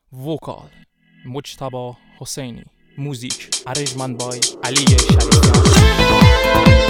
وکال مجتبی حسینی. موزیک ارنجمنت بای علی شریفیان.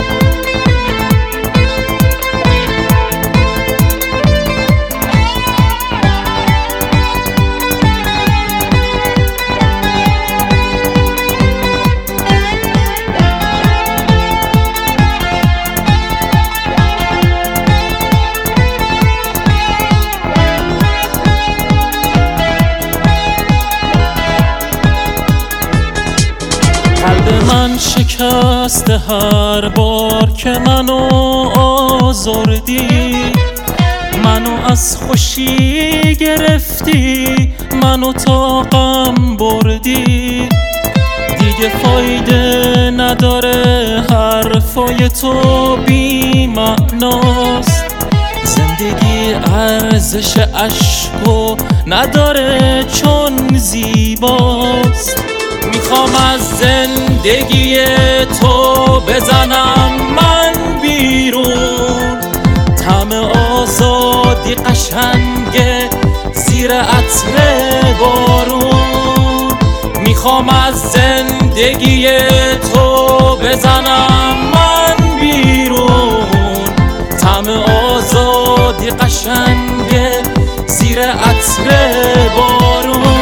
من شکسته هر بار که منو آزردی، منو از خوشی گرفتی، منو تا غم بردی. دیگه فایده نداره حرفای تو بی معناست، زندگی ارزش عشقو نداره چون زیباست. میخوام از زندگی تو بزنم من بیرون، طعم آزادی قشنگه زیر عطر بارون. میخوام از زندگی تو بزنم من بیرون، طعم آزادی قشنگه زیر عطر بارون.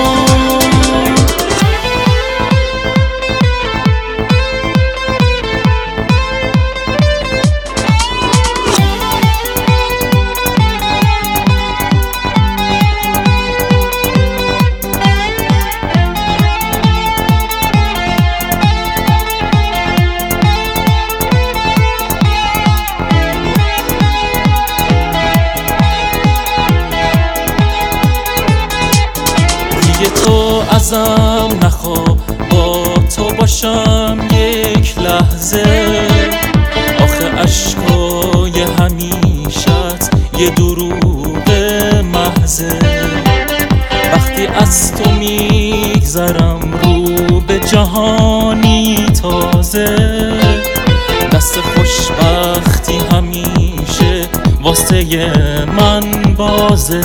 دیگه تو ازم نخوا با تو باشم یک لحظه، آخه عشقای همیشت یه دروغ محضه. وقتی از تو میگذرم رو به جهانی تازه، دست خوشبختی همیشه واسه من بازه.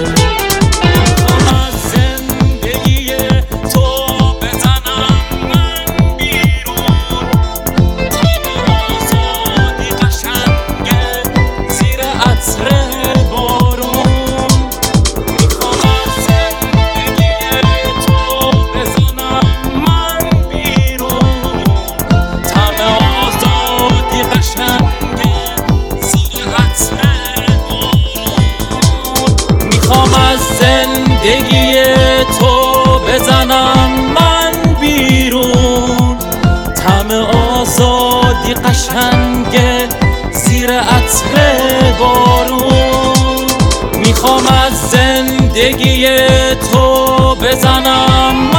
زندگی تو بزنم من بیرون، طعم آزادی قشنگه زیر عطر بارون. میخوام از زندگی تو بزنم